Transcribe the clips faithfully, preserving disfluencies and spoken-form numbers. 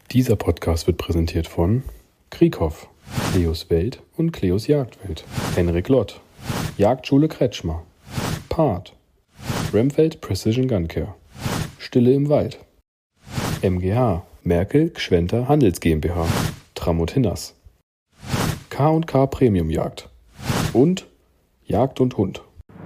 Dieser Podcast wird präsentiert von Krieghoff, Cleos Welt und Cleos Jagdwelt, Henrik Lott, Jagdschule Kretschmer, Part, Remfeld Precision Gun Care, Stille im Wald, M G H, Merkel Gschwenter Handels GmbH, Tramot Hinnas, K und K Premium Jagd und Jagd und Hund.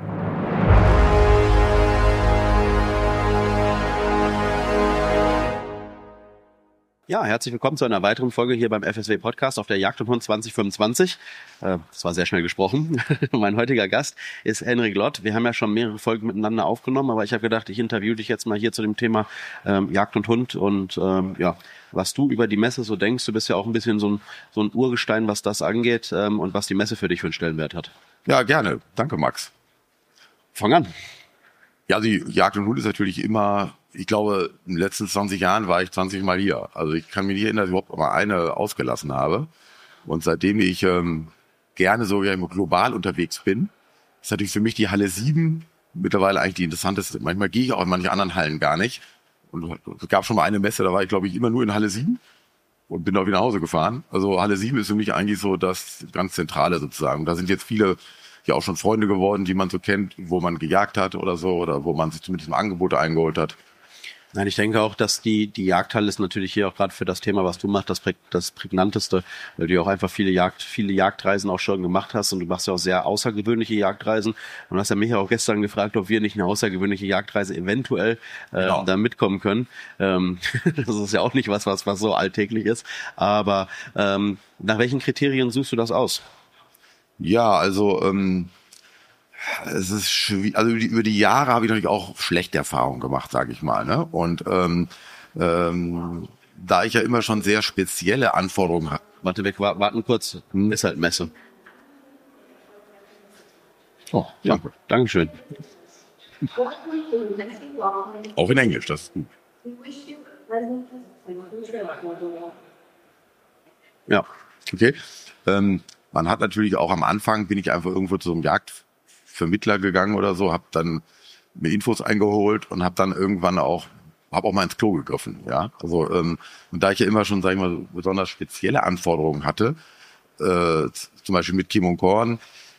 Ja, herzlich willkommen zu einer weiteren Folge hier beim F S W Podcast auf der Jagd und Hund zwanzig fünfundzwanzig. Äh, das war sehr schnell gesprochen. Mein heutiger Gast ist Henrik Lott. Wir haben ja schon mehrere Folgen miteinander aufgenommen, aber ich habe gedacht, ich interviewe dich jetzt mal hier zu dem Thema ähm, Jagd und Hund und ähm, ja, was du über die Messe so denkst. Du bist ja auch ein bisschen so ein, so ein Urgestein, was das angeht ähm, und was die Messe für dich für einen Stellenwert hat. Ja, gerne. Danke, Max. Fang an. Ja, die Jagd und Hund ist natürlich immer, ich glaube, in den letzten zwanzig Jahren war ich zwanzig Mal hier. Also ich kann mich nicht erinnern, dass ich überhaupt mal eine ausgelassen habe. Und seitdem ich ähm, gerne so ja, global unterwegs bin, ist natürlich für mich die Halle sieben mittlerweile eigentlich die interessanteste. Manchmal gehe ich auch in manche anderen Hallen gar nicht. Und es gab schon mal eine Messe, da war ich, glaube ich, immer nur in Halle sieben und bin auch wieder nach Hause gefahren. Also Halle sieben ist für mich eigentlich so das ganz Zentrale sozusagen. Da sind jetzt viele ja auch schon Freunde geworden, die man so kennt, wo man gejagt hat oder so, oder wo man sich zumindest mal Angebote eingeholt hat. Nein, ich denke auch, dass die die Jagdhalle ist natürlich hier auch gerade für das Thema, was du machst, das, prä, das prägnanteste, weil du ja auch einfach viele Jagd, viele Jagdreisen auch schon gemacht hast und du machst ja auch sehr außergewöhnliche Jagdreisen. Und du hast ja mich auch gestern gefragt, ob wir nicht eine außergewöhnliche Jagdreise eventuell äh, genau. da mitkommen können. Ähm, das ist ja auch nicht was, was was so alltäglich ist. Aber ähm, nach welchen Kriterien suchst du das aus? Ja, also ähm, es ist schwierig. Also über die Jahre habe ich natürlich auch schlechte Erfahrungen gemacht, sage ich mal. Ne? Und ähm, ähm, da ich ja immer schon sehr spezielle Anforderungen habe. Warte, wir warten kurz. Hm. Ist halt Messe. Oh, ja, danke. Dankeschön. Auch in Englisch, das ist gut. Ja. Okay. Ähm, man hat natürlich auch am Anfang, bin ich einfach irgendwo zu so einem Jagdvermittler gegangen oder so, habe dann mir Infos eingeholt und habe dann irgendwann auch, habe auch mal ins Klo gegriffen, ja. Also ähm, und da ich ja immer schon, sag ich mal, besonders spezielle Anforderungen hatte, äh, zum Beispiel mit Kim und Korn,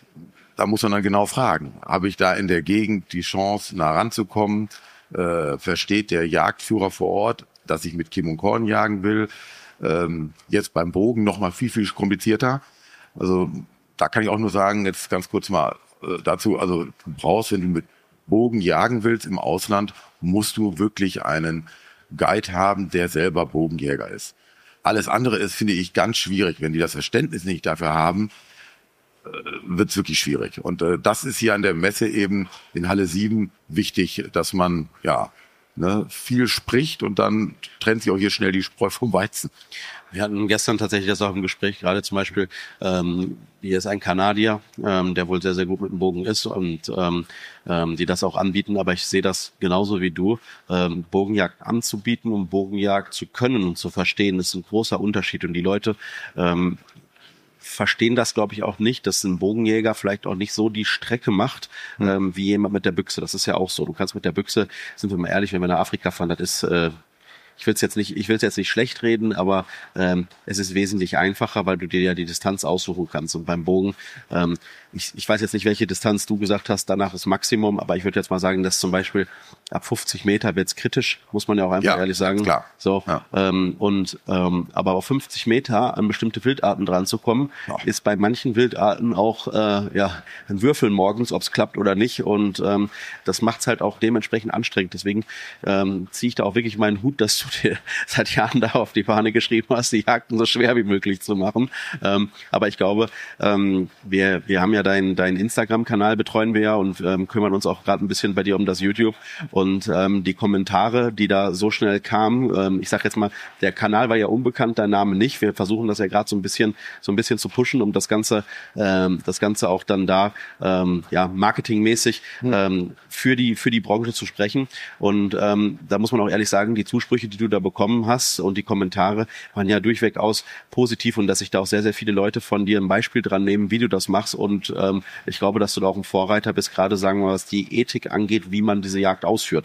da muss man dann genau fragen, habe ich da in der Gegend die Chance, nah ranzukommen? Äh, versteht der Jagdführer vor Ort, dass ich mit Kim und Korn jagen will? Ähm, jetzt beim Bogen noch mal viel, viel komplizierter. Also da kann ich auch nur sagen, jetzt ganz kurz mal äh, dazu, also du brauchst, wenn du mit Bogen jagen willst im Ausland, musst du wirklich einen Guide haben, der selber Bogenjäger ist. Alles andere ist, finde ich, ganz schwierig. Wenn die das Verständnis nicht dafür haben, äh, wird es wirklich schwierig. Und äh, das ist hier an der Messe eben in Halle sieben wichtig, dass man ja ne, viel spricht und dann trennt sich auch hier schnell die Spreu vom Weizen. Wir hatten gestern tatsächlich das auch im Gespräch, gerade zum Beispiel, ähm, hier ist ein Kanadier, ähm, der wohl sehr, sehr gut mit dem Bogen ist und ähm, ähm, die das auch anbieten, aber ich sehe das genauso wie du. Ähm, Bogenjagd anzubieten und Bogenjagd zu können und zu verstehen, ist ein großer Unterschied und die Leute ähm, verstehen das, glaube ich, auch nicht, dass ein Bogenjäger vielleicht auch nicht so die Strecke macht, mhm. ähm, wie jemand mit der Büchse. Das ist ja auch so. Du kannst mit der Büchse, sind wir mal ehrlich, wenn wir nach Afrika fahren, das ist... Äh, Ich will es jetzt nicht, ich will es jetzt nicht schlecht reden, aber ähm, es ist wesentlich einfacher, weil du dir ja die Distanz aussuchen kannst. Und beim Bogen, ähm, ich, ich weiß jetzt nicht, welche Distanz du gesagt hast, danach ist Maximum, aber ich würde jetzt mal sagen, dass zum Beispiel ab fünfzig Meter wird's kritisch, muss man ja auch einfach ja, ehrlich sagen. Klar. So, ja. ähm, und ähm, aber auf fünfzig Meter an bestimmte Wildarten dran zu kommen, ja. ist bei manchen Wildarten auch äh, ja ein Würfeln morgens, ob es klappt oder nicht. Und ähm, das macht's halt auch dementsprechend anstrengend. Deswegen ähm, ziehe ich da auch wirklich meinen Hut, dass du dir seit Jahren da auf die Fahne geschrieben hast, die Jagden so schwer wie möglich zu machen. Ähm, aber ich glaube, ähm, wir wir haben ja deinen deinen Instagram-Kanal betreuen wir ja und ähm, kümmern uns auch gerade ein bisschen bei dir um das YouTube. Und ähm, die Kommentare, die da so schnell kamen, ähm, ich sag jetzt mal, der Kanal war ja unbekannt, dein Name nicht. Wir versuchen das ja gerade so ein bisschen so ein bisschen zu pushen, um das Ganze ähm, das Ganze auch dann da ähm, ja marketingmäßig ähm, für die für die Branche zu sprechen. Und ähm, da muss man auch ehrlich sagen, die Zusprüche, die du da bekommen hast und die Kommentare waren ja durchweg aus positiv und dass sich da auch sehr, sehr viele Leute von dir ein Beispiel dran nehmen, wie du das machst und ähm, ich glaube, dass du da auch ein Vorreiter bist, gerade sagen wir mal, was die Ethik angeht, wie man diese Jagd ausführt.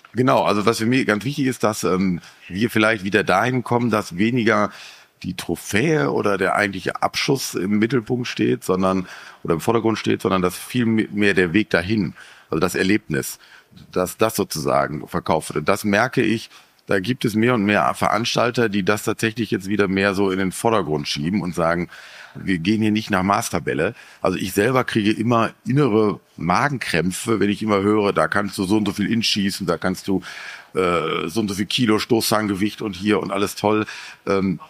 Genau, also was für mich ganz wichtig ist, dass ähm, wir vielleicht wieder dahin kommen, dass weniger die Trophäe oder der eigentliche Abschuss im Mittelpunkt steht, sondern oder im Vordergrund steht, sondern dass viel mehr der Weg dahin, also das Erlebnis, dass das sozusagen verkauft wird. Und das merke ich, da gibt es mehr und mehr Veranstalter, die das tatsächlich jetzt wieder mehr so in den Vordergrund schieben und sagen, wir gehen hier nicht nach Maßtabelle. Also ich selber kriege immer innere Magenkrämpfe, wenn ich immer höre, da kannst du so und so viel inschießen, da kannst du äh, so und so viel Kilo Stoßzangengewicht und hier und alles toll. Ähm,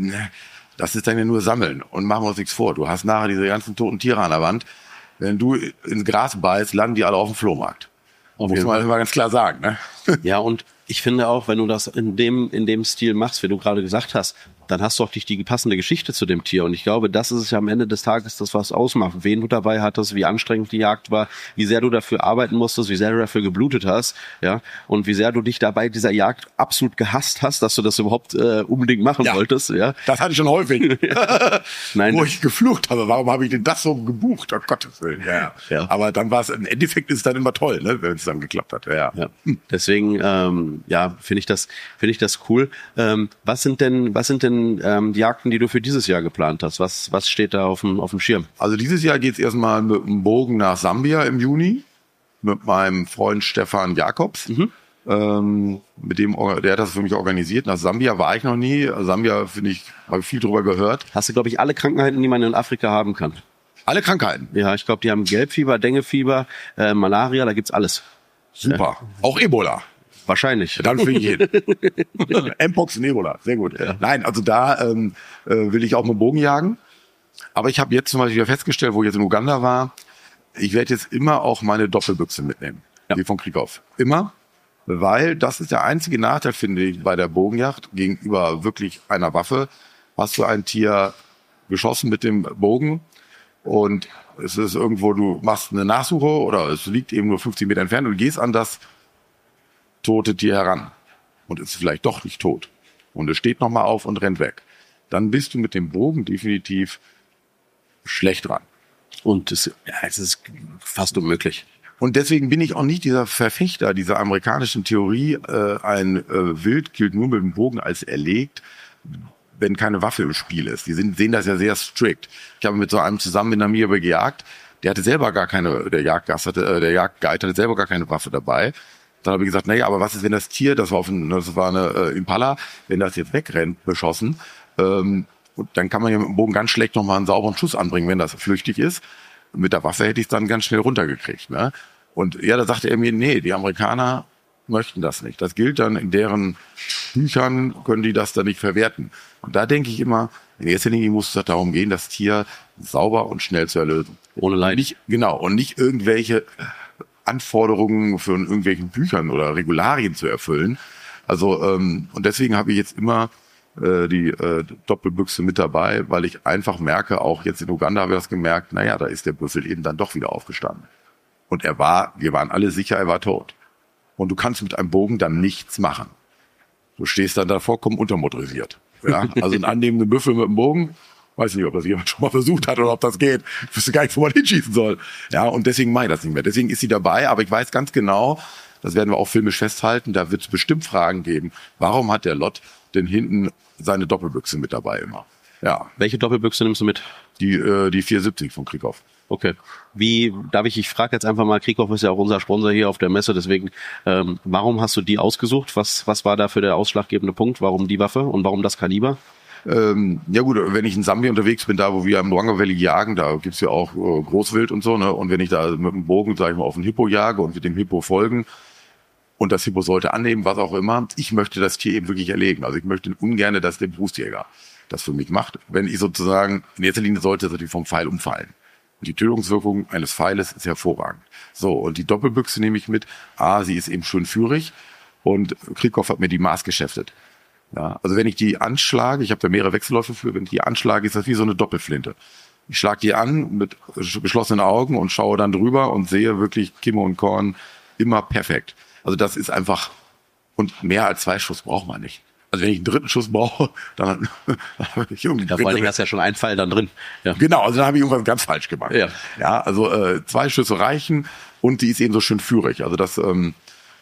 das ist dann ja nur Sammeln und machen wir uns nichts vor. Du hast nachher diese ganzen toten Tiere an der Wand. Wenn du ins Gras beißt, landen die alle auf dem Flohmarkt. Auf Muss man immer ganz klar sagen, ne? Ja, und ich finde auch, wenn du das in dem in dem Stil machst, wie du gerade gesagt hast, dann hast du auch nicht die passende Geschichte zu dem Tier. Und ich glaube, das ist es ja am Ende des Tages, das was ausmacht. Wen du dabei hattest, wie anstrengend die Jagd war, wie sehr du dafür arbeiten musstest, wie sehr du dafür geblutet hast, ja, und wie sehr du dich dabei dieser Jagd absolut gehasst hast, dass du das überhaupt äh, unbedingt machen ja, wolltest, ja. Das hatte ich schon häufig. Nein, wo ich geflucht habe, warum habe ich denn das so gebucht? Oh Gottes Willen, ja. ja. Aber dann war es, im Endeffekt ist es dann immer toll, ne, wenn es dann geklappt hat, ja. ja. Hm. Deswegen, ähm, ja, finde ich das, finde ich das cool. Ähm, was sind denn, was sind denn ähm, die Jagden, die du für dieses Jahr geplant hast? Was, was steht da auf dem, auf dem Schirm? Also dieses Jahr geht's erstmal mit dem Bogen nach Sambia im Juni mit meinem Freund Stefan Jakobs. Mhm. Ähm, mit dem, der hat das für mich organisiert. Nach Sambia war ich noch nie. Sambia, finde ich, habe ich viel drüber gehört. Hast du, glaube ich, alle Krankheiten, die man in Afrika haben kann. Alle Krankheiten? Ja, ich glaube, die haben Gelbfieber, Denguefieber, äh, Malaria, da gibt's alles. Super. Ja. Auch Ebola. Wahrscheinlich. Dann fliege ich hin. Mpox und Ebola, sehr gut. Ja. Nein, also da ähm, äh, will ich auch mit Bogen jagen. Aber ich habe jetzt zum Beispiel wieder festgestellt, wo ich jetzt in Uganda war, ich werde jetzt immer auch meine Doppelbüchse mitnehmen. Ja. Die von Krieghoff. Immer. Weil das ist der einzige Nachteil, finde ich, bei der Bogenjagd gegenüber wirklich einer Waffe. Hast du ein Tier geschossen mit dem Bogen und es ist irgendwo, du machst eine Nachsuche oder es liegt eben nur fünfzig Meter entfernt und du gehst an das tote Tier heran und ist vielleicht doch nicht tot und es steht nochmal auf und rennt weg, dann bist du mit dem Bogen definitiv schlecht dran. Und es, ja, es ist fast unmöglich. Und deswegen bin ich auch nicht dieser Verfechter dieser amerikanischen Theorie, äh, ein äh, Wild gilt nur mit dem Bogen als erlegt, wenn keine Waffe im Spiel ist. Die sind, sehen das ja sehr strikt. Ich habe mit so einem zusammen in Namibia gejagt, der hatte selber gar keine, der Jagdgast hatte, äh, der Jagdguide hatte selber gar keine Waffe dabei. Dann habe ich gesagt, naja, aber was ist, wenn das Tier, das war, auf ein, das war eine äh, Impala, wenn das jetzt wegrennt, beschossen, ähm, und dann kann man ja mit dem Bogen ganz schlecht nochmal einen sauberen Schuss anbringen, wenn das flüchtig ist. Mit der Waffe hätte ich es dann ganz schnell runtergekriegt. Ne? Und ja, da sagte er mir, nee, die Amerikaner möchten das nicht. Das gilt dann in deren Büchern, können die das dann nicht verwerten. Und da denke ich immer, in erster Linie muss es darum gehen, das Tier sauber und schnell zu erlösen. Ohne Leid. Nicht, genau, und nicht irgendwelche Anforderungen für irgendwelchen Büchern oder Regularien zu erfüllen. Also ähm, und deswegen habe ich jetzt immer äh, die äh, Doppelbüchse mit dabei, weil ich einfach merke, auch jetzt in Uganda habe ich das gemerkt, naja, da ist der Büffel eben dann doch wieder aufgestanden. Und er war, wir waren alle sicher, er war tot. Und du kannst mit einem Bogen dann nichts machen. Du stehst dann da vollkommen untermotorisiert. Ja, also einen annehmenden Büffel mit einem Bogen, weiß nicht, ob das jemand schon mal versucht hat oder ob das geht. Ich wüsste gar nicht, wo man hinschießen soll. Ja, und deswegen mache ich das nicht mehr. Deswegen ist sie dabei, aber ich weiß ganz genau, das werden wir auch filmisch festhalten, da wird es bestimmt Fragen geben. Warum hat der Lott denn hinten seine Doppelbüchse mit dabei immer? Ja. Welche Doppelbüchse nimmst du mit? Die, äh, die vierhundertsiebzig von Krieghoff. Okay. Wie, darf ich, ich frage jetzt einfach mal, Krieghoff ist ja auch unser Sponsor hier auf der Messe, deswegen, ähm, warum hast du die ausgesucht? Was, was war da für der ausschlaggebende Punkt? Warum die Waffe und warum das Kaliber? Ähm, ja gut, wenn ich in Sambia unterwegs bin, da wo wir im Luangwa Valley jagen, da gibt's ja auch äh, Großwild und so, ne? Und wenn ich da mit dem Bogen, sag ich mal, auf einen Hippo jage und mit dem Hippo folgen und das Hippo sollte annehmen, was auch immer, ich möchte das Tier eben wirklich erlegen. Also ich möchte ungern, dass der Brustjäger das für mich macht. Wenn ich sozusagen, in erster Linie sollte es natürlich vom Pfeil umfallen. Und die Tötungswirkung eines Pfeiles ist hervorragend. So, und die Doppelbüchse nehme ich mit. A, sie ist eben schön führig und Krieghoff hat mir die maßgeschäftet. Ja, also wenn ich die anschlage, ich habe da mehrere Wechselläufe für, wenn ich die anschlage, ist das wie so eine Doppelflinte. Ich schlage die an mit geschlossenen Augen und schaue dann drüber und sehe wirklich Kimme und Korn immer perfekt. Also das ist einfach, und mehr als zwei Schuss braucht man nicht. Also wenn ich einen dritten Schuss brauche, dann, dann habe ich irgendwie... Ja, vor allem hast du ja schon einen Pfeil dann drin. Ja. Genau, also dann habe ich irgendwas ganz falsch gemacht. Ja, ja, also äh, zwei Schüsse reichen und die ist eben so schön führig. Also das, ähm,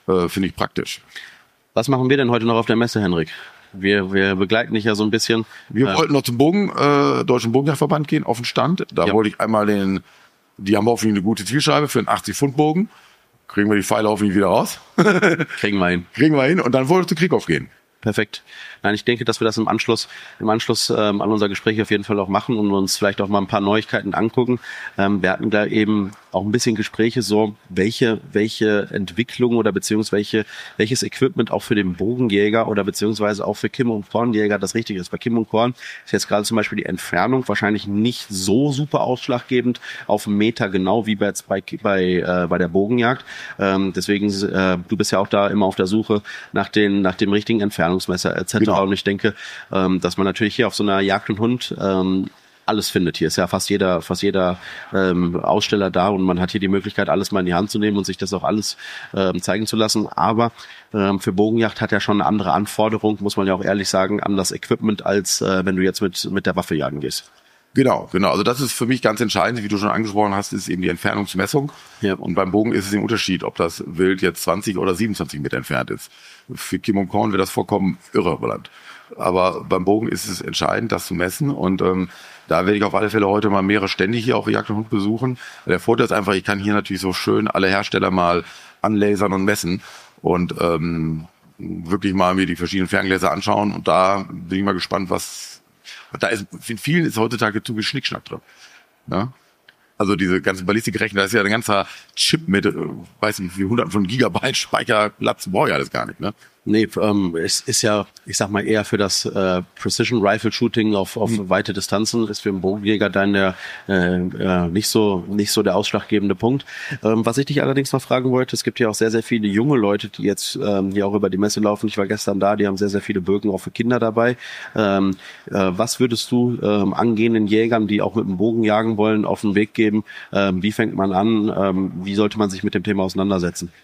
äh, finde ich praktisch. Was machen wir denn heute noch auf der Messe, Henrik? Wir, wir begleiten dich ja so ein bisschen. Wir äh, wollten noch zum Bogen, äh, Deutschen Bogenjagdverband gehen, auf den Stand. Da Ja. wollte ich einmal den, die haben hoffentlich eine gute Zielscheibe für einen achtzig Pfund Bogen. Kriegen wir die Pfeile hoffentlich wieder raus. Kriegen wir hin. Kriegen wir hin und dann wollte ich zu Krieghoff gehen. Perfekt. Nein, ich denke, dass wir das im Anschluss, im Anschluss ähm, an unser Gespräch auf jeden Fall auch machen und uns vielleicht auch mal ein paar Neuigkeiten angucken. Ähm, wir hatten da eben auch ein bisschen Gespräche, so welche welche Entwicklung oder beziehungsweise welche, welches Equipment auch für den Bogenjäger oder beziehungsweise auch für Kim- und Kornjäger das Richtige ist. Bei Kim und Korn ist jetzt gerade zum Beispiel die Entfernung wahrscheinlich nicht so super ausschlaggebend auf einen Meter genau wie bei jetzt bei bei, äh, bei der Bogenjagd. Ähm, deswegen äh, du bist ja auch da immer auf der Suche nach den nach dem richtigen Entfernungsmesser et cetera. Genau. Und ich denke, ähm, dass man natürlich hier auf so einer Jagd und Hund ähm, alles findet. Hier ist ja fast jeder, fast jeder ähm, Aussteller da und man hat hier die Möglichkeit, alles mal in die Hand zu nehmen und sich das auch alles ähm, zeigen zu lassen. Aber ähm, für Bogenjagd hat ja schon eine andere Anforderung, muss man ja auch ehrlich sagen, an das Equipment, als äh, wenn du jetzt mit mit der Waffe jagen gehst. Genau, genau. Also das ist für mich ganz entscheidend, wie du schon angesprochen hast, ist eben die Entfernungsmessung. Ja. Und beim Bogen ist es ein Unterschied, ob das Wild jetzt zwanzig oder siebenundzwanzig Meter entfernt ist. Für Kim und Korn wird das vollkommen irrelevant. Aber beim Bogen ist es entscheidend, das zu messen. Und ähm, da werde ich auf alle Fälle heute mal mehrere Stände hier auf Jagd und Hund besuchen. Der Vorteil ist einfach, ich kann hier natürlich so schön alle Hersteller mal anlasern und messen. Und ähm, wirklich mal mir die verschiedenen Ferngläser anschauen. Und da bin ich mal gespannt, was... Da ist, in vielen ist heutzutage zu viel Schnickschnack drin. Ja? Also diese ganzen Ballistikrechner, da ist ja ein ganzer Chip mit, äh, weiß nicht, wie hunderten von Gigabyte Speicherplatz, brauche ich alles gar nicht, ne? Nee, ähm, es ist ja, ich sag mal, eher für das äh, Precision Rifle Shooting auf, auf mhm. weite Distanzen, ist für einen Bogenjäger dann der äh, äh, nicht so nicht so der ausschlaggebende Punkt. Ähm, was ich dich allerdings noch fragen wollte, es gibt ja auch sehr, sehr viele junge Leute, die jetzt ähm, hier auch über die Messe laufen. Ich war gestern da, die haben sehr, sehr viele Bögen auch für Kinder dabei. Ähm, äh, was würdest du ähm, angehenden Jägern, die auch mit dem Bogen jagen wollen, auf den Weg geben? Ähm, wie fängt man an? Ähm, wie sollte man sich mit dem Thema auseinandersetzen?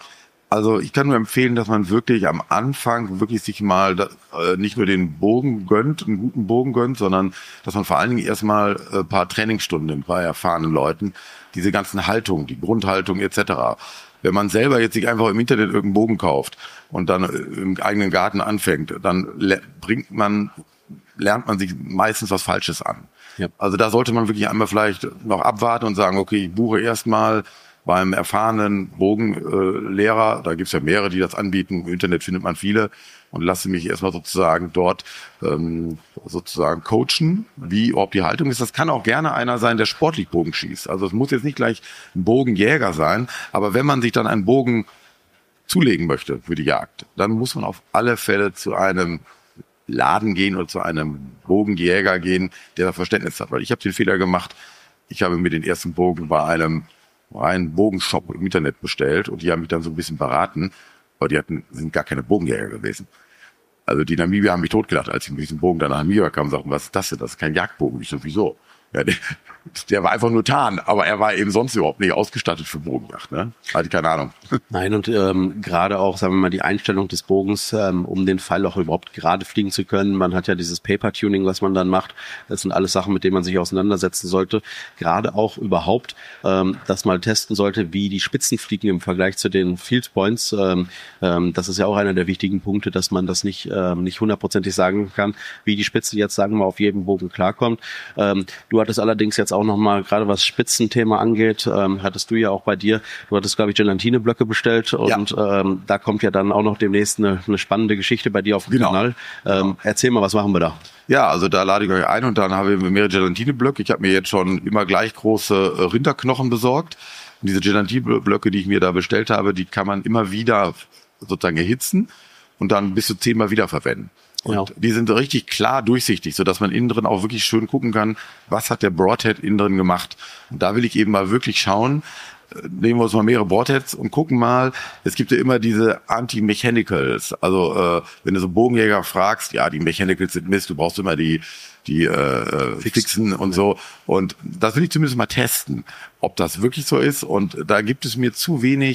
Also ich kann nur empfehlen, dass man wirklich am Anfang wirklich sich mal äh, nicht nur den Bogen gönnt, einen guten Bogen gönnt, sondern dass man vor allen Dingen erstmal ein äh, paar Trainingsstunden nimmt bei erfahrenen Leuten, diese ganzen Haltungen, die Grundhaltung et cetera. Wenn man selber jetzt sich einfach im Internet irgendeinen Bogen kauft und dann im eigenen Garten anfängt, dann le- bringt man, lernt man sich meistens was Falsches an. Ja. Also da sollte man wirklich einmal vielleicht noch abwarten und sagen, okay, ich buche erstmal beim erfahrenen Bogenlehrer, äh, da gibt's ja mehrere, die das anbieten, im Internet findet man viele, und lasse mich erstmal sozusagen dort ähm, sozusagen coachen, wie überhaupt die Haltung ist. Das kann auch gerne einer sein, der sportlich Bogen schießt. Also es muss jetzt nicht gleich ein Bogenjäger sein, aber wenn man sich dann einen Bogen zulegen möchte für die Jagd, dann muss man auf alle Fälle zu einem Laden gehen oder zu einem Bogenjäger gehen, der da Verständnis hat. Weil ich habe den Fehler gemacht, ich habe mir den ersten Bogen bei einem einen Bogenshop im Internet bestellt und die haben mich dann so ein bisschen beraten, aber die hatten, sind gar keine Bogenjäger gewesen. Also die Namibier haben mich totgelacht, als ich mit diesem Bogen dann nach Namibia kam und sagten, was ist das denn? Das ist kein Jagdbogen. Ich so, wieso? Ja, der, der war einfach nur Tarn, aber er war eben sonst überhaupt nicht ausgestattet für Bogenjagd, ne? Hatte keine Ahnung. Nein, und ähm, gerade auch, sagen wir mal, die Einstellung des Bogens, ähm, um den Pfeil auch überhaupt gerade fliegen zu können. Man hat ja dieses Paper-Tuning, was man dann macht. Das sind alles Sachen, mit denen man sich auseinandersetzen sollte. Gerade auch überhaupt, ähm, das mal testen sollte, wie die Spitzen fliegen im Vergleich zu den Field Points. Ähm, ähm, das ist ja auch einer der wichtigen Punkte, dass man das nicht ähm, nicht hundertprozentig sagen kann, wie die Spitze jetzt, sagen wir, auf jedem Bogen klarkommt. Ähm, du hattest allerdings jetzt auch nochmal, gerade was Spitzenthema angeht, ähm, hattest du ja auch bei dir, du hattest, glaube ich, Gelatine-Blöcke bestellt und ja. ähm, da kommt ja dann auch noch demnächst eine, eine spannende Geschichte bei dir auf dem genau. Kanal. Ähm, genau. Erzähl mal, was machen wir da? Ja, also da lade ich euch ein und dann haben wir mehrere Gelatine-Blöcke. Ich habe mir jetzt schon immer gleich große Rinderknochen besorgt. Und diese Gelatine-Blöcke, die ich mir da bestellt habe, die kann man immer wieder sozusagen erhitzen und dann bis zu zehnmal wiederverwenden. Und ja. die sind richtig klar durchsichtig, so dass man innen drin auch wirklich schön gucken kann, was hat der Broadhead innen drin gemacht. Und da will ich eben mal wirklich schauen, nehmen wir uns mal mehrere Broadheads und gucken mal, es gibt ja immer diese Anti-Mechanicals. Also äh, wenn du so Bogenjäger fragst, ja, die Mechanicals sind Mist, du brauchst immer die die äh, Fixen und so. Und das will ich zumindest mal testen, ob das wirklich so ist. Und da gibt es mir zu wenig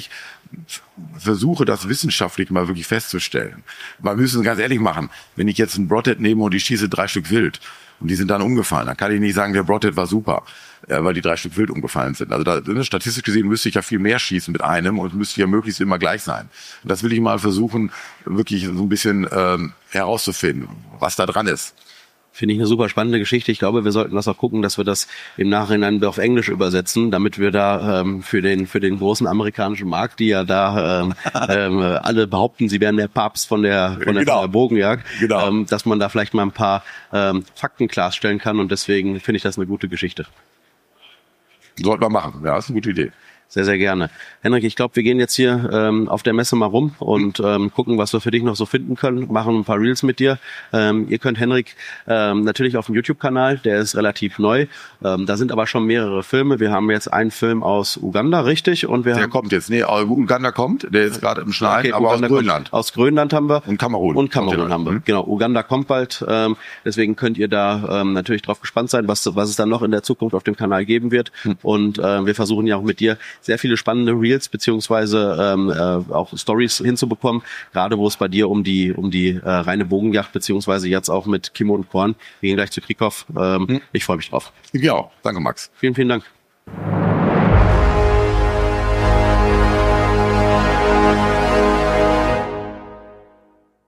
versuche, das wissenschaftlich mal wirklich festzustellen. Wir müssen ganz ehrlich machen, wenn ich jetzt einen Broadhead nehme und ich schieße drei Stück Wild und die sind dann umgefallen, dann kann ich nicht sagen, der Broadhead war super, ja, weil die drei Stück Wild umgefallen sind. Also da, statistisch gesehen müsste ich ja viel mehr schießen mit einem und müsste ja möglichst immer gleich sein. Und das will ich mal versuchen, wirklich so ein bisschen ähm, herauszufinden, was da dran ist. Finde ich eine super spannende Geschichte. Ich glaube, wir sollten das auch gucken, dass wir das im Nachhinein auf Englisch übersetzen, damit wir da ähm, für den für den großen amerikanischen Markt, die ja da ähm, ähm, alle behaupten, sie wären der Papst von der von der, genau. von der Bogenjagd, genau. ähm, dass man da vielleicht mal ein paar ähm, Fakten klarstellen kann. Und deswegen finde ich das eine gute Geschichte. Sollten wir machen. Ja, ist eine gute Idee. Sehr, sehr gerne. Henrik, ich glaube, wir gehen jetzt hier ähm, auf der Messe mal rum und ähm, gucken, was wir für dich noch so finden können, machen ein paar Reels mit dir. Ähm, ihr könnt Henrik ähm, natürlich auf dem YouTube-Kanal, der ist relativ neu. Ähm, da sind aber schon mehrere Filme. Wir haben jetzt einen Film aus Uganda, richtig? Und wir der haben, kommt jetzt. Nee, Uganda kommt, der ist gerade im Schneiden, okay, aber Uganda aus Grönland. Kommt, aus Grönland haben wir. Und Kamerun. Und Kamerun haben wir. Mhm. Genau, Uganda kommt bald. Ähm, deswegen könnt ihr da ähm, natürlich drauf gespannt sein, was, was es dann noch in der Zukunft auf dem Kanal geben wird. Mhm. Und äh, wir versuchen ja auch mit dir sehr viele spannende Reels beziehungsweise ähm, äh, auch Stories hinzubekommen, gerade wo es bei dir um die um die äh, reine Bogenjagd beziehungsweise jetzt auch mit Kim und Korn. Wir gehen gleich zu Krieghoff. Ähm, hm. Ich freue mich drauf. Ja, danke Max. Vielen, vielen Dank.